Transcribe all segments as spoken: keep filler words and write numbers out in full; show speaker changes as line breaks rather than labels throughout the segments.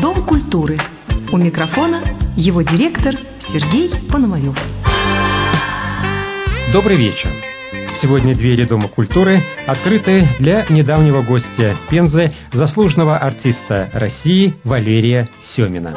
Дом культуры. У микрофона его директор Сергей Пономарев.
Добрый вечер. Сегодня двери Дома культуры открыты для недавнего гостя Пензы, заслуженного артиста России Валерия Семина.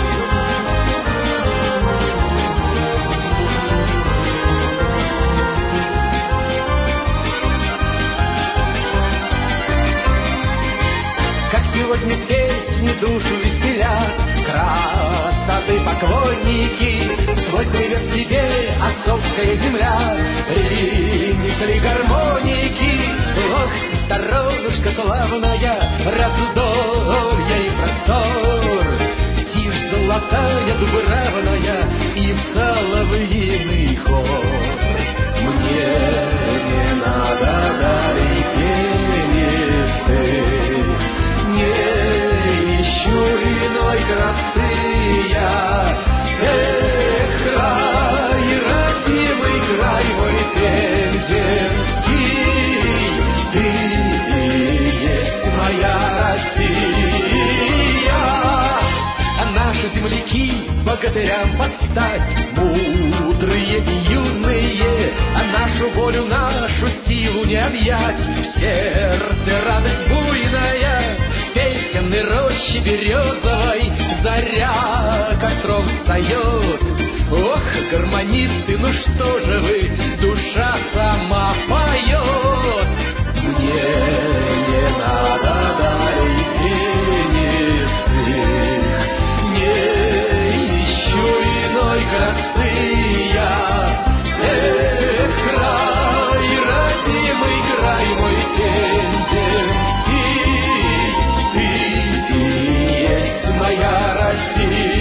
Как сегодня песни душу веселят, красоты поклонники, свой привет тебе, отцовская земля, принесли гармоники. Ох, сторонушка славная, раздолье и простор, тишь золотая, дубравная и соловьиный хор. Мне не надо далей пенистых, не ищу иной красы я. Эх, край, родимый край мой пензенский, ты есть моя Россия. А наши земляки богатырям подстать, мудрые и юные, а нашу волю, нашу силу не объять. В сердце радость буйная, песенной рощи березовой заря костром встает. Ох, гармонисты, ну что же вы, душа сама поет. Мне не надо далей пенистых, не ищу иной красы я. Эх, край, родимый край мой пензенский, ты есть моя Россия.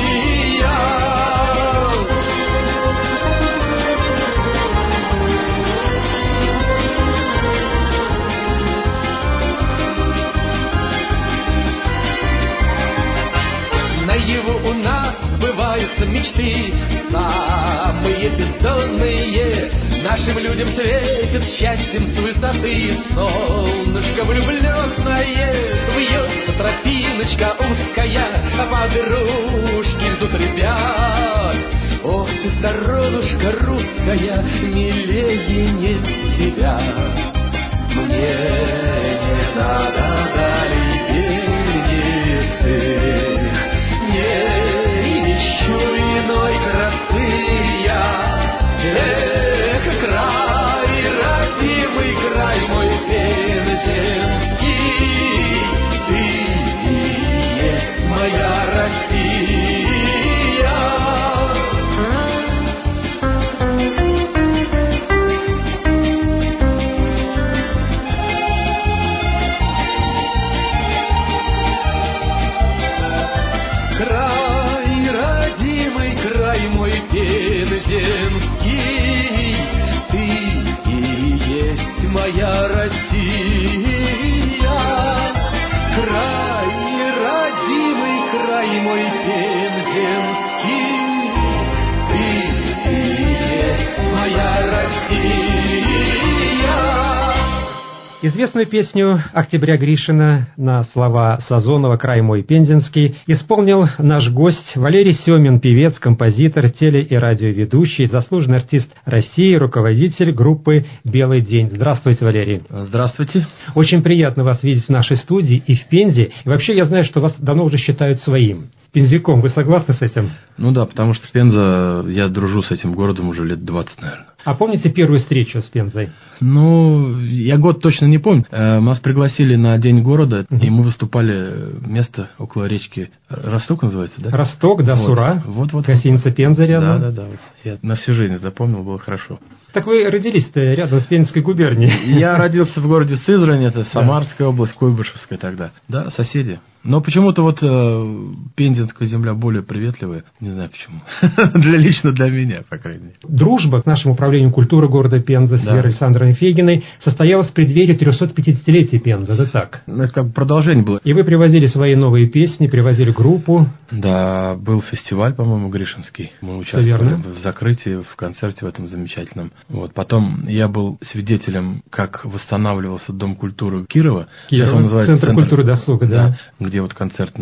Наяву у нас сбываются мечты, самые бездонные. Нашим людям светит счастьем с высоты. Солнышко влюбленное, вьется тропиночка узкая, а подружки ждут ребят. Ох ты, сторонушка русская, милее нет тебя. Мне не надо далей пенистых, не ищу иной красы я. Эх, край, родимый край мой пензенский, ты есть моя Россия. Край, родимый край мой пензенский, ты и есть моя Россия. Край, родимый край мой пензенский, ты и есть моя Россия.
Известную песню «Октября Гришина» на слова Сазонова «Край мой пензенский» исполнил наш гость Валерий Семин, певец, композитор, теле- и радиоведущий, заслуженный артист России, руководитель группы «Белый день». Здравствуйте, Валерий.
Здравствуйте.
Очень приятно вас видеть в нашей студии и в Пензе. И вообще я знаю, что вас давно уже считают своим. Пензяком. Вы согласны с этим?
Ну да, потому что Пенза, я дружу с этим городом уже лет двадцать, наверное.
А помните первую встречу с Пензой?
Ну, я год точно не помню. Нас пригласили на День города, uh-huh. и мы выступали место около речки Росток называется, да?
Росток, да,
вот.
Сура.
Вот, вот.
Гостиница Пенза рядом.
Да, да, да. Вот. Я на всю жизнь запомнил, было хорошо.
Так вы родились-то рядом с Пензенской губернией.
Я родился в городе Сызрань, это Самарская область, Куйбышевская тогда. Да, соседи. Но почему-то вот э, Пензенская земля более приветливая. Не знаю почему. для Лично для меня, по крайней мере.
Дружба с нашим управлением культуры города Пенза с
да.
Верой Александровной Фегиной состоялась в преддверии трехсотпятидесятилетия Пензы. Это так?
Ну, это как бы продолжение было.
И вы привозили свои новые песни, привозили группу.
Да, был фестиваль, по-моему, Гришинский. Мы участвовали в закрытии, в концерте в этом замечательном. Вот. Потом я был свидетелем, как восстанавливался Дом культуры Кирова.
Кирова,
называется,
Центр, Центр культуры досуга, да.
да. Где вот концерт у нас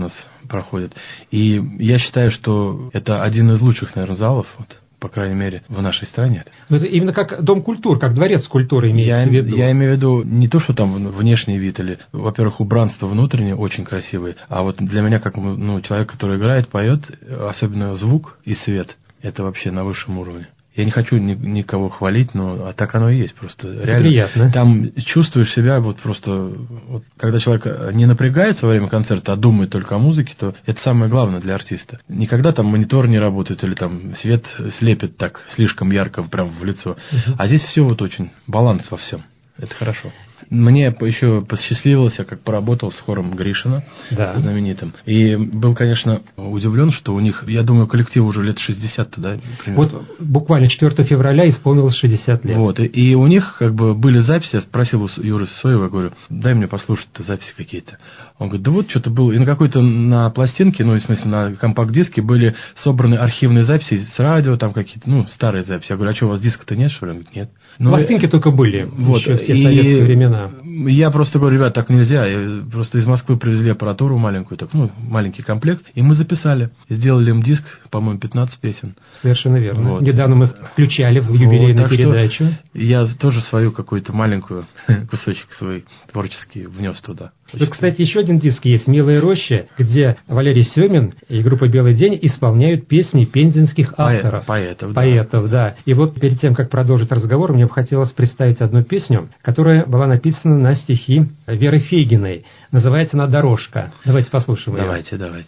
проходят. И я считаю, что это один из лучших, наверное, залов, вот, по крайней мере, в нашей стране.
Но это именно как дом культур, как дворец культуры имеется
я,
в виду.
Я имею в виду не то, что там внешний вид, или, во-первых, убранство внутреннее очень красивое, а вот для меня, как ну, человек, который играет, поет, особенно звук и свет, это вообще на высшем уровне. Я не хочу ни, никого хвалить, но а так оно и есть просто. Это реально.
Приятно.
Там чувствуешь себя вот просто... Вот, когда человек не напрягается во время концерта, а думает только о музыке, то это самое главное для артиста. Никогда там монитор не работает или там свет слепит так слишком ярко прям в лицо. Угу. А здесь все вот очень баланс во всем. Это хорошо. Мне еще посчастливилось, я как поработал с хором Гришина, да. знаменитым. И был, конечно, удивлен, что у них, я думаю, коллективу уже лет шестьдесят, да? Примерно.
Вот буквально четвёртого февраля исполнилось шестьдесят лет.
Вот, и, и у них как бы были записи, я спросил у Юры Сысоева, я говорю, дай мне послушать записи какие-то. Он говорит, да вот что-то было. И на какой-то, на пластинке, ну, в смысле, на компакт-диске были собраны архивные записи с радио, там какие-то, ну, старые записи. Я говорю, а что, у вас диска-то нет, что ли? Он говорит, нет.
Ну, пластинки только были,
вот,
еще в те советские времена.
Я просто говорю, ребят, так нельзя. Я просто из Москвы привезли аппаратуру маленькую, так, ну, маленький комплект, и мы записали. Сделали им диск, по-моему, пятнадцать песен.
Совершенно верно. Вот. Недавно мы включали в юбилейную вот, передачу.
Я тоже свою какую-то маленькую кусочек свой творческий внес туда.
Тут, кстати, еще один диск есть «Милая роща», где Валерий Семин и группа «Белый день» исполняют песни пензенских авторов.
Поэтов, да.
Поэтов, да. И вот перед тем, как продолжить разговор, мне бы хотелось представить одну песню, которая была написана на стихи Веры Фейгиной. Называется она «Дорожка». Давайте послушаем ее.
Давайте, давайте.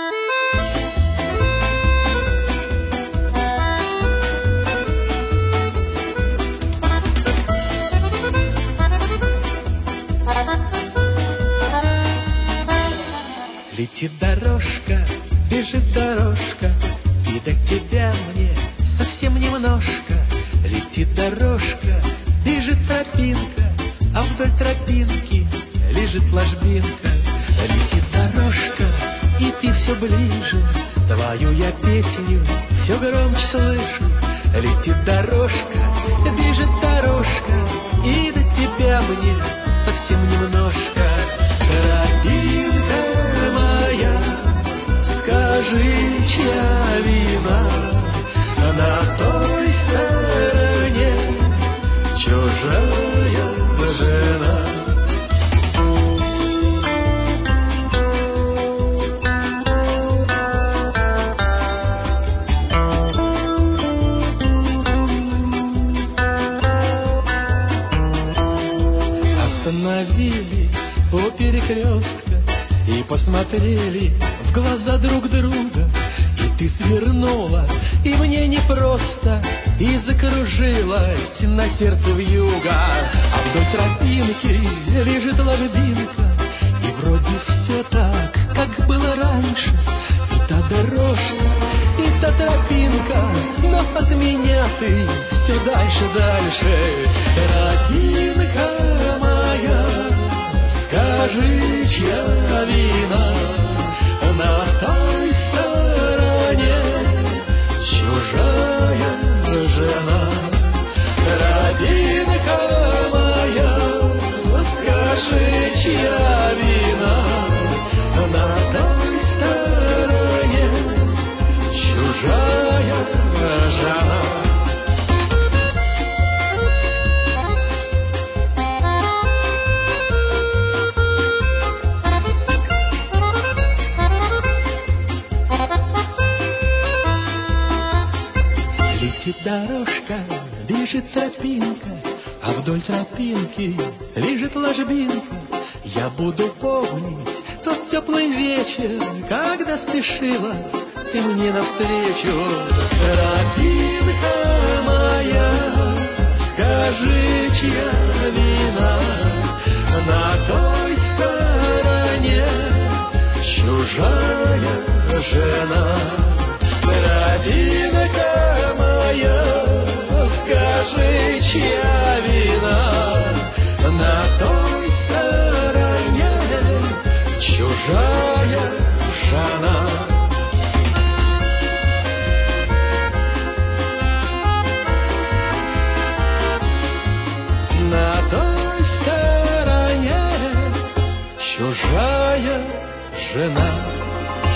Летит дорожка, бежит дорожка, и до тебя мне совсем немножко. Летит дорожка, бежит тропинка, а вдоль тропинки лежит ложбинка. Летит дорожка, и ты все ближе, твою я песню все громче слышу. Летит дорожка, бежит дорожка, и до тебя мне совсем немножко. Тропинка моя, скажи, чья вина? На той стороне чужая жена. Остановились у перекрестка и посмотрели в глаза друг друга. И ты свернула, и мне непросто, и закружилась на сердце вьюга. А вдоль тропинки лежит ложбинка, и вроде все так, как было раньше. И та дорожка, и та тропинка, но от меня ты все дальше, дальше. Тропинка моя, скажи, чья вина? На той стороне чужая жена. Тропинка моя, скажи, чья вина? На той стороне чужая жена. Летит дорожка, бежит тропинка, а вдоль тропинки лежит ложбинка. Я буду помнить тот теплый вечер, когда спешила ты мне навстречу. Тропинка моя, скажи, чья вина? На той стороне чужая жена. Тропинка моя, скажи, чья вина? На той стороне чужая жена. На той стороне чужая жена.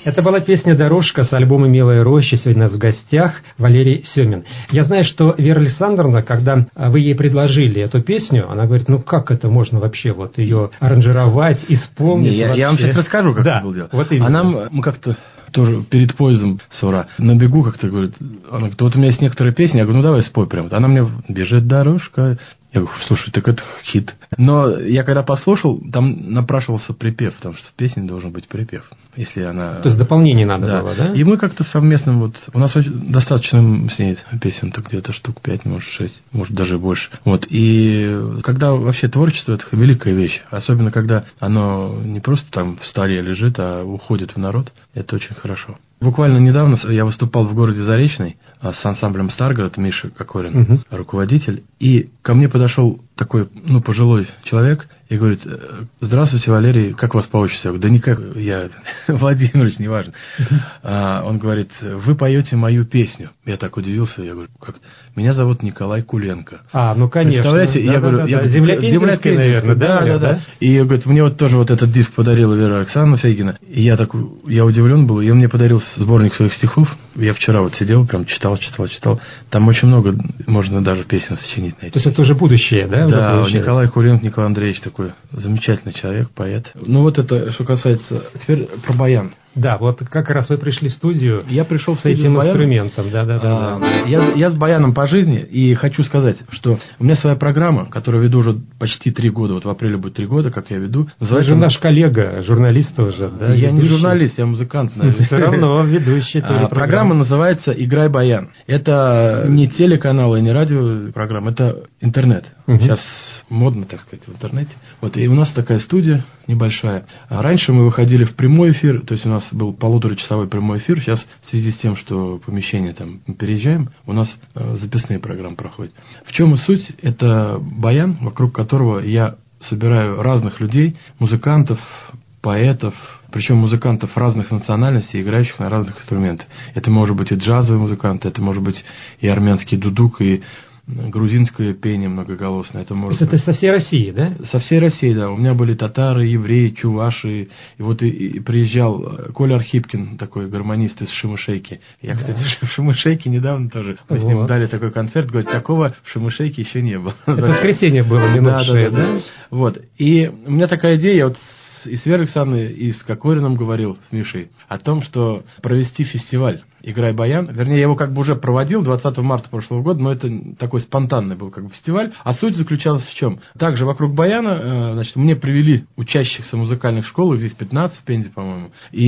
Это была песня «Дорожка» с альбома «Милая роща». Сегодня у нас в гостях Валерий Семин. Я знаю, что Вера Александровна, когда вы ей предложили эту песню, она говорит, ну как это можно вообще вот ее аранжировать, исполнить?
Не, я, я вам сейчас расскажу, как
да,
это было дело.
Вот именно.
А нам, мы как-то тоже перед поездом с «Ура» на бегу как-то говорит, она говорит, вот у меня есть некоторые песни, я говорю, ну давай спой прям. Она мне «Бежит дорожка». Я говорю, слушай, так это хит. Но я когда послушал, там напрашивался припев, потому что в песне должен быть припев. Если она...
То есть дополнение надо
да.
было, да?
И мы как-то в совместном... Вот, у нас очень, достаточно с ней песен, так где-то штук пять, может, шесть, может, даже больше. Вот. И когда вообще творчество – это великая вещь. Особенно, когда оно не просто там в столе лежит, а уходит в народ. Это очень хорошо. Буквально недавно я выступал в городе Заречный с ансамблем «Старгород», Миша Кокорин, угу. руководитель. И ко мне подошел такой, ну, пожилой человек и говорит, здравствуйте, Валерий, как вас по отчеству? Я говорю, да никак, я Владимирович, неважно. Uh-huh. А, он говорит, вы поете мою песню. Я так удивился, я говорю, как? Меня зовут Николай Куленко.
А, ну, конечно.
Представляете?
Да,
я
да,
говорю,
да,
я
да. Земля Пензенская, наверное,
да, да, да, да. И, говорит, мне вот тоже вот этот диск подарила Вера Александровна Фейгина. И я так, я удивлен был, и он мне подарил сборник своих стихов. Я вчера вот сидел, прям читал, читал, читал. Там очень много, можно даже песен сочинить на эти.
То есть это уже будущее, да?
Да, Николай Куленко, Николай Андреевич такой замечательный человек, поэт. Ну вот это, что касается... Теперь про баян.
Да, вот как раз вы пришли в студию
я пришел
с этим инструментом. Да, да, да,
а,
да.
Я, я с баяном по жизни, и хочу сказать, что у меня своя программа, которую веду уже почти три года, вот в апреле будет три года, как я веду.
Вы же наш коллега, журналист уже, да?
Я не журналист, я музыкант, наверное.
Все равно ведущий.
Программа называется «Играй баян». Это не телеканал и не радиопрограмма, это интернет. Сейчас модно, так сказать, в интернете. Вот, и у нас такая студия небольшая. А раньше мы выходили в прямой эфир, то есть у нас был полуторачасовой прямой эфир. Сейчас в связи с тем, что помещение там мы переезжаем, у нас э, записные программы проходят. В чем и суть? Это баян, вокруг которого я собираю разных людей, музыкантов, поэтов, причем музыкантов разных национальностей, играющих на разных инструментах. Это может быть и джазовый музыкант, это может быть и армянский дудук, и грузинское пение многоголосное. Это, может
То есть это со всей России, да?
Со всей России, да. У меня были татары, евреи, чуваши. И вот и, и приезжал Коля Архипкин, такой гармонист из Шимышейки. Я, кстати, да. в Шимышейке недавно тоже. Мы вот. с ним дали такой концерт. Говорит, такого в Шимышейке еще не было.
Это воскресенье было, минувшее,
да, да, да, да? Вот. И у меня такая идея, я вот и с Верой Александровной, и с Кокориным говорил, с Мишей, о том, что провести фестиваль «Играй баян». Вернее, я его как бы уже проводил двадцатого марта прошлого года, но это такой спонтанный был как бы фестиваль. А суть заключалась в чем? Также вокруг баяна, значит, мне привели учащихся музыкальных школ, их здесь пятнадцать в Пензе, по-моему.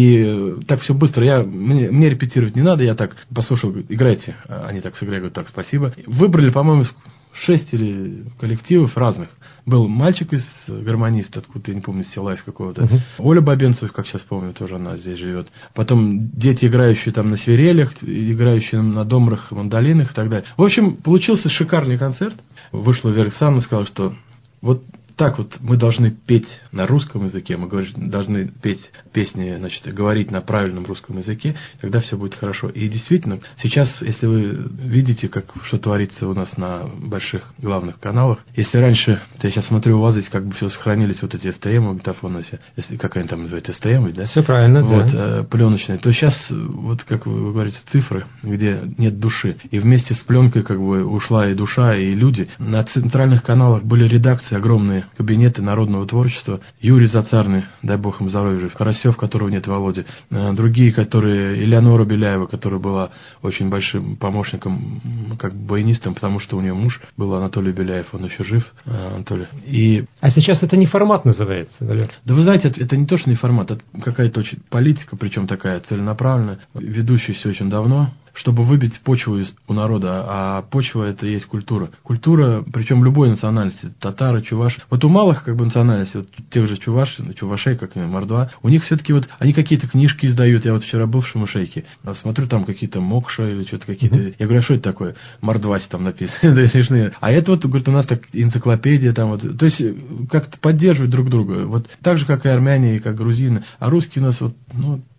И так все быстро. Я, мне, мне репетировать не надо, я так послушал, играйте. Они так сыграли, говорю, так, спасибо. Выбрали, по-моему, шесть или коллективов разных. Был мальчик из гармониста, откуда, я не помню, с села из какого-то. Uh-huh. Оля Бабенцева, как сейчас помню, тоже она здесь живет. Потом дети, играющие там на свирелях, играющие на домрах, мандолинах и так далее. В общем, получился шикарный концерт. Вышла Вера Александровна и сказала, что вот так вот мы должны петь на русском языке, мы должны петь песни, значит, говорить на правильном русском языке, тогда все будет хорошо. И действительно, сейчас, если вы видите, как, что творится у нас на больших главных каналах, если раньше, я сейчас смотрю, у вас здесь как бы все сохранились, вот эти эс тэ эм, магнитофоны, если, как они там называют, эс тэ эм, да?
Все правильно,
вот,
да.
Э, пленочные, то сейчас, вот как вы говорите, цифры, где нет души. И вместе с пленкой как бы ушла и душа, и люди. На центральных каналах были редакции огромные, кабинеты народного творчества. Юрий Зацарный, дай бог им здоровья, жив. Карасев, которого нет, Володя. Другие, которые... Элеонора Беляева, которая была очень большим помощником, как баянистом, потому что у нее муж был Анатолий Беляев, он еще жив, Анатолий. И...
А сейчас это не формат называется, Валер?
Да вы знаете, это, это не то, что не формат, это какая-то очень политика, причем такая целенаправленная, ведущаяся очень давно, чтобы выбить почву из, у народа, а почва – это и есть культура. Культура, причем любой национальности, татары, чуваш. Вот у малых как бы национальностей, вот тех же чуваш, чувашей, как мордва, у них все-таки вот, они какие-то книжки издают. Я вот вчера был в Шимышейке, смотрю, там какие-то мокша или что-то какие-то. Mm-hmm. Я говорю, а что это такое? Мордвась там написано. Да, смешные. А это вот, говорит, у нас так энциклопедия там вот. То есть, как-то поддерживать друг друга. Вот так же, как и армяне, и как грузины. А русские у нас вот, ну,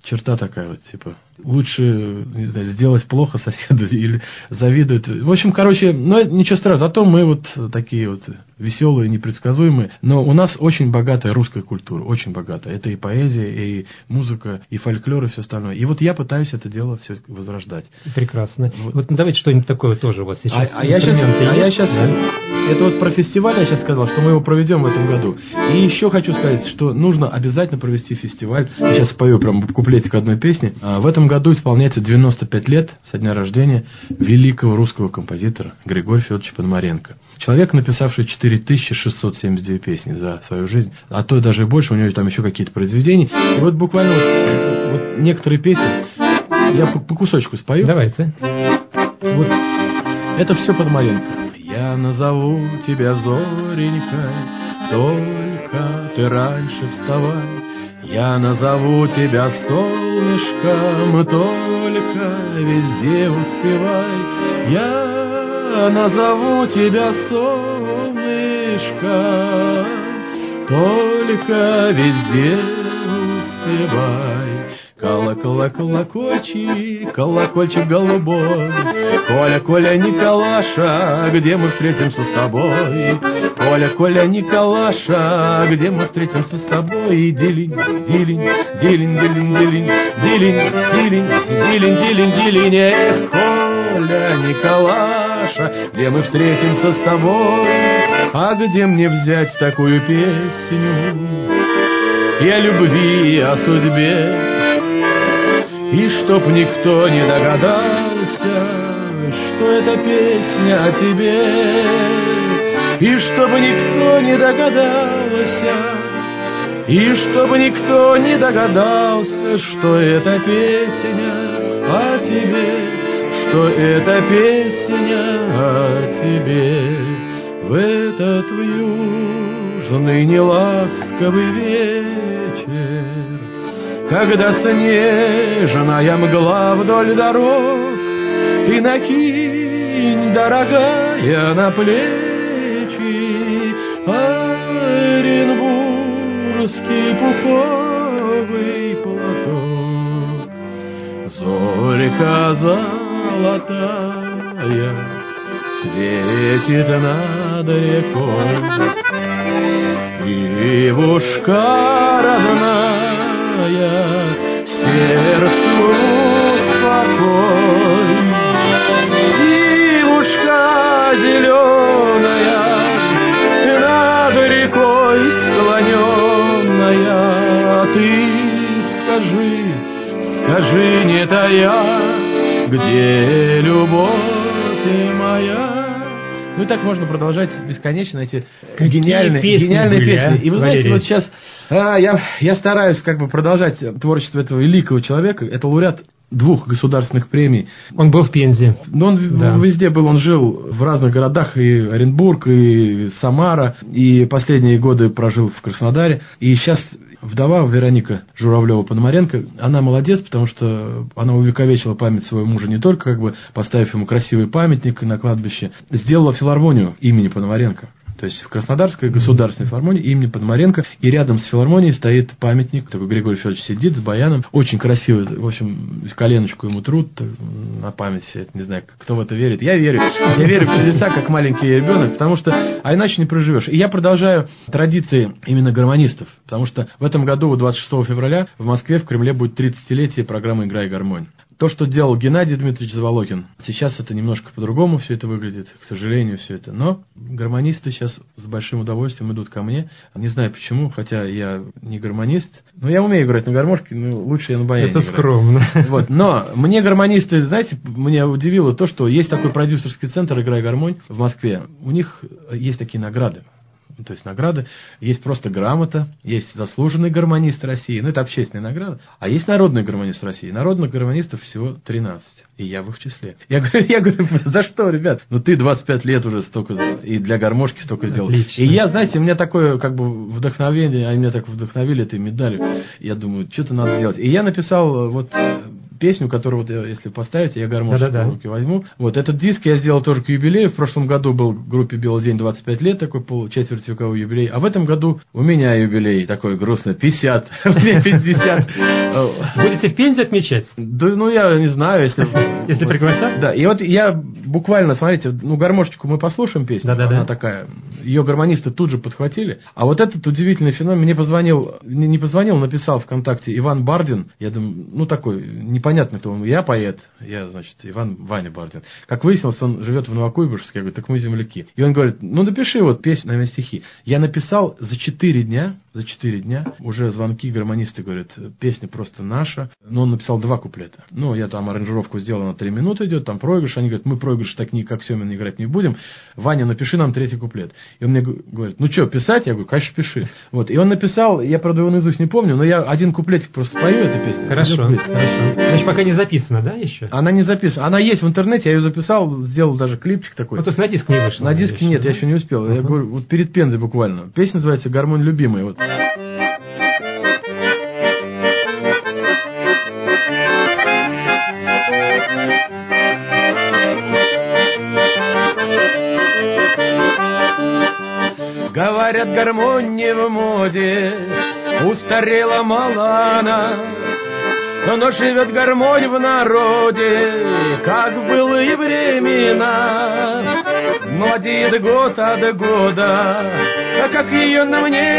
черта такая вот, типа, лучше, не знаю, сделать плохо соседу или завидуют. В общем, короче, ну, ничего страшного. Зато мы вот такие вот веселые, непредсказуемые. Но у нас очень богатая русская культура, очень богатая. Это и поэзия, и музыка, и фольклор, и все остальное. И вот я пытаюсь это дело все возрождать.
Прекрасно.
Вот,
вот ну, давайте что-нибудь такое тоже у вас сейчас.
А, а я сейчас, а я сейчас да? Это вот про фестиваль я сейчас сказал, что мы его проведем в этом году. И еще хочу сказать, что нужно обязательно провести фестиваль. Я сейчас спою прям куплетик одной песни. А в этом году исполняется девяносто пять лет со дня рождения великого русского композитора Григория Федоровича Пономаренко. Человек, написавший четыре тысячи шестьсот семьдесят две песни за свою жизнь, а то даже и больше, у него там еще какие-то произведения. И вот буквально вот, вот некоторые песни я по, по кусочку спою.
Давайте.
Вот это все Пономаренко. Я назову тебя зоренькой, только ты раньше вставай. Я назову тебя солнышком, только везде успевай. Я назову тебя солнышком, только везде успевай. Колокола, колокольчик, колокольчик голубой, Коля, Коля, Николаша, где мы встретимся с тобой? Коля, Коля, Николаша, где мы встретимся с тобой? Дилинь, дилинь, дилинь, дилинь, дилинь, дилинь, дилинь, дилинь, дилинь, дилинь, эх, Коля, Николаша, где мы встретимся с тобой? А где мне взять такую песню и о любви, и о судьбе? И чтоб никто не догадался, что это песня о тебе. И чтоб никто не догадался, и чтоб никто не догадался, что это песня о тебе, что это песня о тебе. В этот южный неласковый вечер, когда снежная мгла вдоль дорог, ты накинь, дорогая, на плечи оренбургский пуховый платок. Зорька золотая светит над рекой, девушка родная, сердцу спокой. Девушка зеленая, над рекой склоненная, ты скажи, скажи, не тая, где любовь моя? Ну и так можно продолжать бесконечно эти
Какие
гениальные
песни
гениальные
были,
песни.
а,
И вы
Валерий?
знаете, вот сейчас а, я, я стараюсь как бы продолжать творчество этого великого человека. Это лауреат двух государственных премий.
Он был в Пензе.
Но он
Да.
везде был, он жил в разных городах, и Оренбург, и Самара, и последние годы прожил в Краснодаре. И сейчас вдова Вероника Журавлева-Пономаренко, она молодец, потому что она увековечила память своего мужа не только как бы поставив ему красивый памятник на кладбище, сделала филармонию имени Пономаренко. То есть в Краснодарской государственной филармонии имени Пономаренко, и рядом с филармонией стоит памятник, такой Григорий Федорович сидит с баяном, очень красивый, в общем, коленочку ему трут на память, не знаю, кто в это верит. Я верю, я верю в чудеса, как маленький ребенок, потому что, а иначе не проживешь. И я продолжаю традиции именно гармонистов, потому что в этом году, двадцать шестого февраля, в Москве, в Кремле будет тридцатилетие программы «Играй гармонь». То, что делал Геннадий Дмитриевич Заволокин, сейчас это немножко по-другому все это выглядит, к сожалению, все это. Но гармонисты сейчас с большим удовольствием идут ко мне. Не знаю почему, хотя я не гармонист. Но я умею играть на гармошке, но лучше я на баяне
Это
играю.
скромно.
Вот. Но мне гармонисты, знаете, меня удивило то, что есть такой продюсерский центр «Играй гармонь» в Москве. У них есть такие награды. То есть награды, есть просто грамота, есть заслуженный гармонист России, ну это общественная награда, а есть народный гармонист России. Народных гармонистов всего тринадцать, и я в их числе. Я говорю, я говорю, за что, ребят? Ну ты двадцать пять лет уже столько, и для гармошки столько сделал.
Отлично.
И я, знаете, у меня такое как бы вдохновение, они меня так вдохновили этой медалью, я думаю, что-то надо делать. И я написал вот песню, которую вот если поставить, я гармошку в руки возьму. Вот этот диск я сделал тоже к юбилею. В прошлом году был в группе «Белый день» двадцать пять лет, такой пол четверть вековой юбилей. А в этом году у меня юбилей такой грустный, пятьдесят. Мне пятьдесят.
Будете в Пензе отмечать?
Да, ну я не знаю, если...
Если пригласят?
Да, и вот я буквально, смотрите, ну гармошечку мы послушаем песню. Она такая, ее гармонисты тут же подхватили. А вот этот удивительный феномен, мне позвонил, не позвонил, написал ВКонтакте Иван Бардин. Я думаю, ну такой непонятный, кто он. Я поэт, я, значит, Иван Ваня Бардин. Как выяснилось, он живет в Новокуйбышевске. Я говорю, так мы земляки. И он говорит, ну напиши вот песню, наверное, стихи. Я написал за четыре дня, за четыре дня, уже звонки, гармонисты говорят, песня просто наша. Но он написал два куплета. Ну, я там аранжировку сделал, на три минуты идет, там проигрыш. Они говорят, мы проигрыш так не как Семин играть не будем. Ваня, напиши нам третий куплет. И он мне говорит, ну что, писать? Я говорю, конечно, пиши. Вот. И он написал, я, правда, его наизусть не помню, но я один куплетик просто спою эту песню.
Хорошо, хорошо. Значит, пока не записано, да, еще?
Она не записана. Она есть в интернете, я ее записал, сделал даже клипчик такой.
Ну, то есть на диск не вышло?
На диске нет, да? Я еще не успел. Uh-huh. Я говорю, вот перед Пензой буквально. Песня называется «Гармонь любимая». Вот. Говорят, гармонь не в моде, устарела малана, но живет гармонь в народе, как в былые времена. Молодеет год от года, а как ее на мне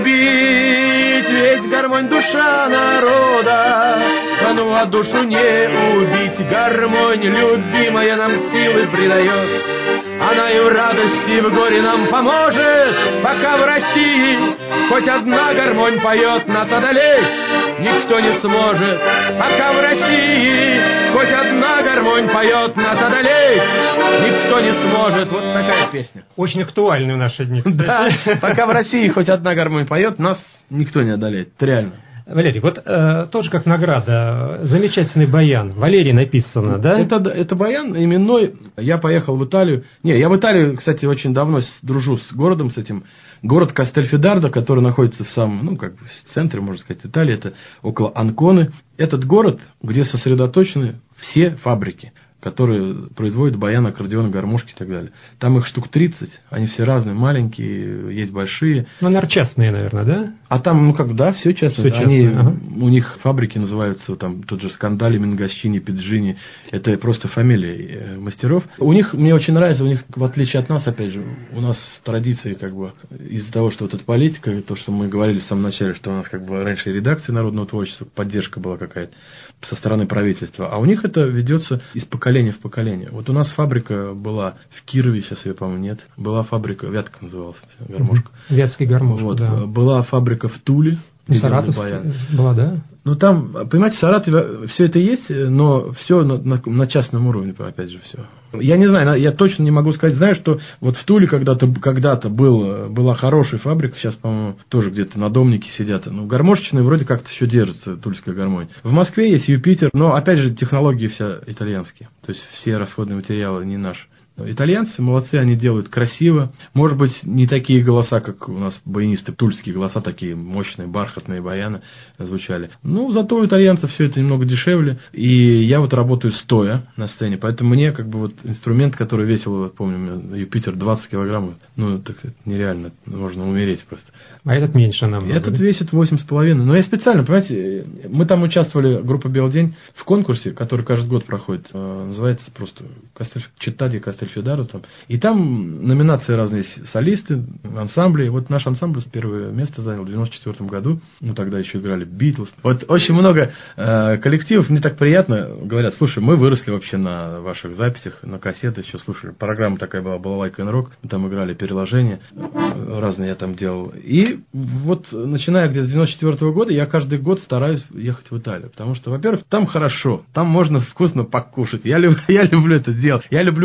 любить, ведь гармонь душа народа. А ну а душу не убить, гармонь любимая нам силы придает. Она и в радости, и в горе нам поможет, пока в России хоть одна гармонь поет, нас одолеть никто не сможет. Пока в России хоть одна гармонь поет, нас одолеть никто не сможет. Вот такая песня.
Очень актуальная в наши дни.
Да, пока в России хоть одна гармонь поет, нас никто не одолеет. Это реально.
Валерий, вот э, тоже как награда, замечательный баян. Валерий написано, да?
Это, это баян именной. Я поехал в Италию. Не, я в Италию, кстати, очень давно дружу с городом, с этим. Город Кастельфидардо, который находится в самом, ну, как бы в центре, можно сказать, Италии, это около Анконы. Этот город, где сосредоточены все фабрики, которые производят баян, аккордеон, гармошки и так далее. Там их штук тридцать, они все разные, маленькие, есть большие.
Ну, наверное, частные, наверное, да?
А там, ну, как, да, все частные.
Все
они,
частные, ага.
У них фабрики называются, там, тот же Скандали, Мингощини, Пиджини. Это просто фамилии мастеров. У них, мне очень нравится, у них, в отличие от нас, опять же, у нас традиции, как бы, из-за того, что вот эта политика, то, что мы говорили в самом начале, что у нас, как бы, раньше редакция народного творчества, поддержка была какая-то со стороны правительства. А у них это ведется из поколения в поколение. Вот у нас фабрика была в Кирове, сейчас ее, по-моему, нет. Была фабрика, Вятка называлась, гармошка.
Вятский гармошка,
вот.
Да.
Была фабрика в Туле.
Саратовская была, да?
Ну, там, понимаете, в Саратове все это есть, но все на, на, на частном уровне, опять же, все. Я не знаю, я точно не могу сказать. Знаю, что вот в Туле когда-то, когда-то был, была хорошая фабрика, сейчас, по-моему, тоже где-то на Домнике сидят. Ну, гармошечные вроде как-то еще держится, тульская гармонь. В Москве есть Юпитер, но, опять же, технологии все итальянские. То есть, все расходные материалы не наши. Итальянцы молодцы, они делают красиво. Может быть, не такие голоса, как у нас баянисты, тульские голоса, такие мощные, бархатные баяны звучали. Ну, зато у итальянцев все это немного дешевле. И я вот работаю стоя на сцене, поэтому мне как бы вот инструмент, который весил, вот, помню, Юпитер двадцать килограммов, ну, так нереально, можно умереть просто.
А этот меньше намного.
Этот весит восемь с половиной. Но я специально, понимаете, мы там участвовали, группа «Белый день», в конкурсе, который каждый год проходит. Называется просто Читтади Кастель Фидаро там. И там номинации разные, солисты, ансамбли. Вот наш ансамбль первое место занял в девяносто четвёртом году. Ну, тогда еще играли Битлз. Вот очень много э, коллективов. Мне так приятно. Говорят, слушай, мы выросли вообще на ваших записях, на кассетах, еще слушали. Программа такая была, «Балалайка and Rock». Мы там играли переложения. Разные я там делал. И вот, начиная где-то с девяносто четвёртого года, я каждый год стараюсь ехать в Италию. Потому что, во-первых, там хорошо. Там можно вкусно покушать. Я люблю, я люблю это делать. Я люблю хорошую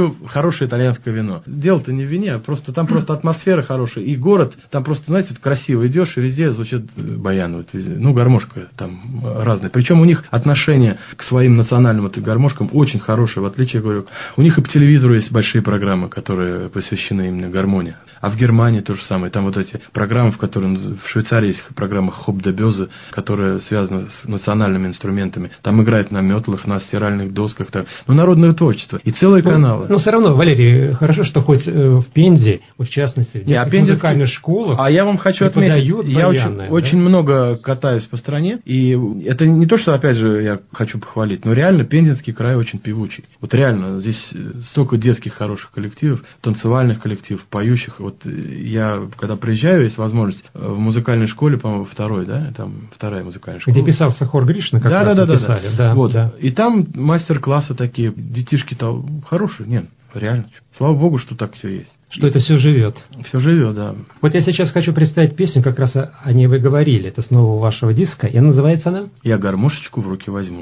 хорошее итальянское вино. Дело-то не в вине, а просто там просто атмосфера хорошая. И город, там просто, знаете, вот красиво идешь, и везде звучит баян. Вот везде. Ну, гармошка там разная. Причем у них отношение к своим национальным вот, гармошкам очень хорошее. В отличие, говорю, у них и по телевизору есть большие программы, которые посвящены именно гармонии. А в Германии то же самое. Там вот эти программы, в которых в Швейцарии есть программа Хоп де Безе, которая связана с национальными инструментами. Там играют на метлах, на стиральных досках. Так. Ну, народное творчество. И целые
ну,
каналы.
Но все равно, Валерий, хорошо, что хоть в Пензе, в частности, в детских а Пензе... музыкальных школах
а я вам хочу отметить, я очень,
да?
очень много катаюсь по стране, и это не то, что, опять же, я хочу похвалить, но реально Пензенский край очень певучий. Вот реально, здесь столько детских хороших коллективов, танцевальных коллективов, поющих. Вот я, когда приезжаю, есть возможность в музыкальной школе, по-моему, второй, да, там вторая музыкальная школа.
Где писался хор Гришина, как
да,
раз
да, да,
писали.
Да, да. Вот.
Да.
И там мастер-классы такие, детишки-то хорошие, нет. Реально. Слава богу, что так все есть.
Что это все живет.
Все живет, да.
Вот я сейчас хочу представить песню, как раз о ней вы говорили. Это с нового вашего диска. И называется она?
«Я гармошечку в руки возьму».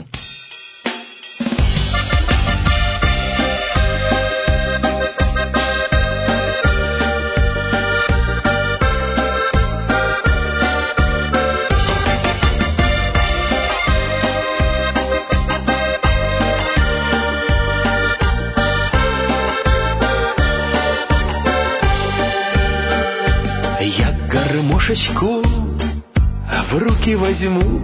Гармошечку в руки возьму,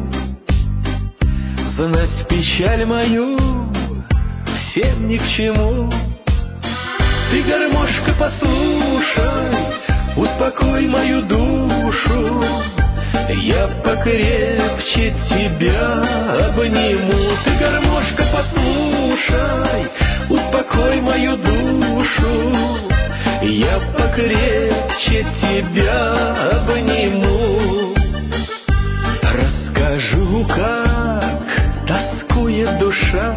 знать печаль мою всем ни к чему. Ты, гармошка, послушай, успокой мою душу, я покрепче тебя обниму. Ты, гармошка, послушай, успокой мою душу, я покрепче тебя обниму. Расскажу, как тоскует душа,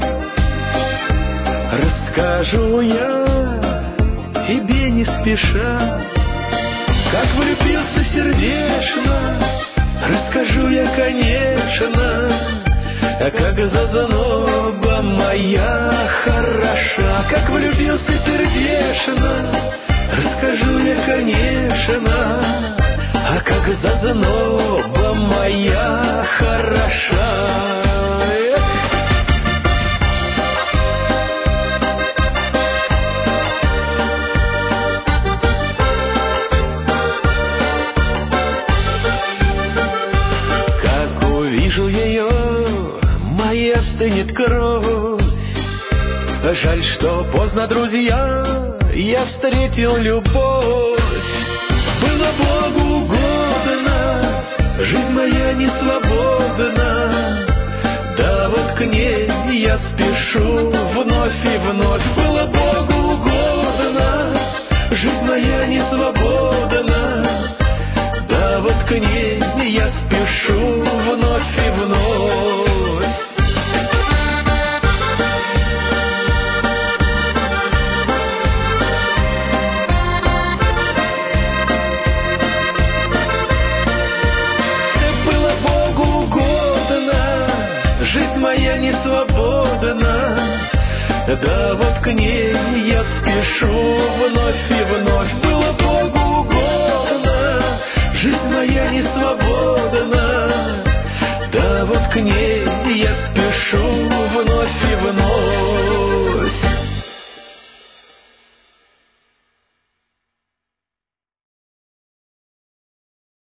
расскажу я тебе не спеша, как влюбился сердечно, расскажу я, конечно, а как зазноба моя хороша. Как влюбился сердечно, расскажу я, конечно, а как зазноба моя хороша. Как увижу ее, моя стынет кровь. Жаль, что поздно, друзья, я встретил любовь. Было Богу угодно, жизнь моя не свободна, да вот к ней я спешу вновь и вновь. Было Богу угодно, жизнь моя не свободна, да вот к ней я спешу вновь и вновь. Не свободна, да вот к ней я спешу вновь и вновь. Было Богу угодно, жизнь моя не свободна, да вот к ней я спешу